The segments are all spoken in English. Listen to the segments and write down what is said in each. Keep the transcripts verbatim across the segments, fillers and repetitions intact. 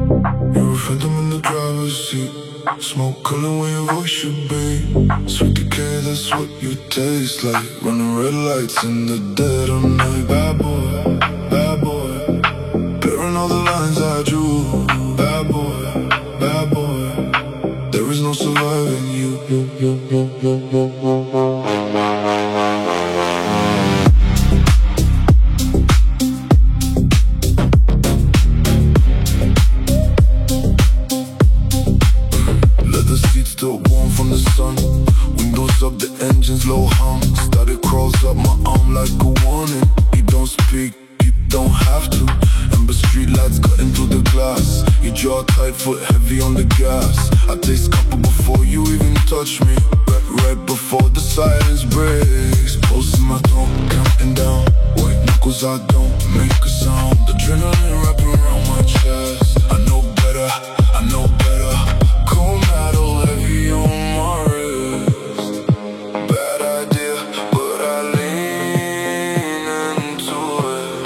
You're a phantom in the driver's seat. Smoke calling where your voice should be. Sweet decay, that's what you taste like. Running red lights in the dead of night. Bad boy, bad boy, bearing all the lines I drew. Bad boy, bad boy, there is no surviving you. Still warm from the sun. Windows up, the engine's low hum. Static crawls up my arm like a warning. You don't speak, you don't have to. Ember street lights cutting through the glass. Your jaw tight, foot heavy on the gas. I taste couple before you even touch me. Right, right before the silence breaks. Pulse in my throat, counting down. White knuckles, I don't make a sound. Adrenaline wrapping around my chest. I know better, I know better. Cold metal heavy on my wrist. Bad idea, but I lean into it.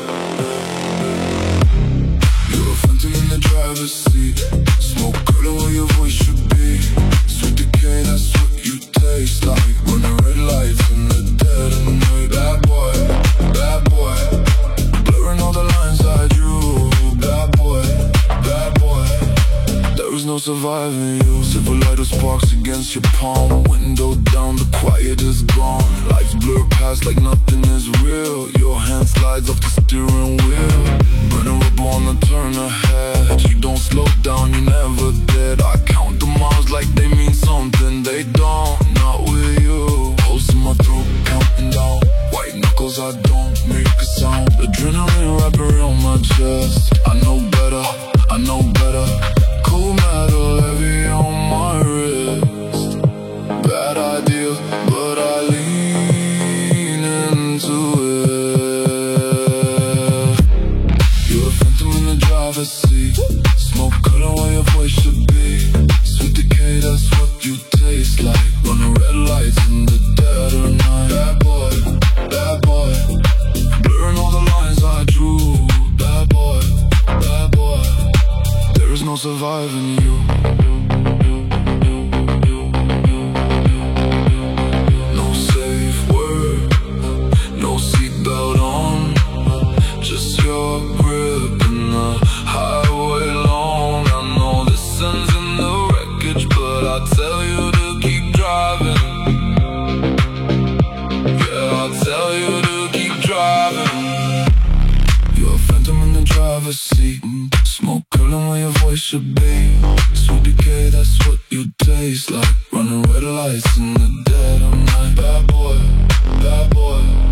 You're a phantom in the driver's seat. Smoke curling where your voice should be. Sweet decay, that's what you taste like. Running red lights in the dead of night. Bad boy, bad boy, blurring all the lines I drew. Bad boy, bad boy, there is no surviving you. Silver light of sparks against your palm. Window down, the quiet is gone. Lights blur past like nothing is real. Your hand slides off the steering wheel. Burning rubber on the turn ahead. You don't slow down, you never did. I count the miles like they mean something. They don't, not with you. Pulse in my throat, counting down. White knuckles, I don't make a sound. Adrenaline wrapping around my chest. I know better, I know better. Cold metal heavy on my wrist. Bad idea, but I lean into it. You're a phantom in the driver's seat. Smoke color where your voice should be. Sweet decay, that's what you taste like. Running red lights in the dead of night. Bad boy, bad boy, blurring all the lines I drew. Bad boy, bad boy, there is no surviving you. No safe word, no seatbelt on. Just your grip in the highway long. I know this ends in the wreckage, but I tell you to keep driving. Yeah, I tell you to keep driving. You're a phantom in the driver's seat. Smoke curling where your voice should be. Sweet decay, that's what you taste like. Running red lights in the dead of night. Bad boy, bad boy,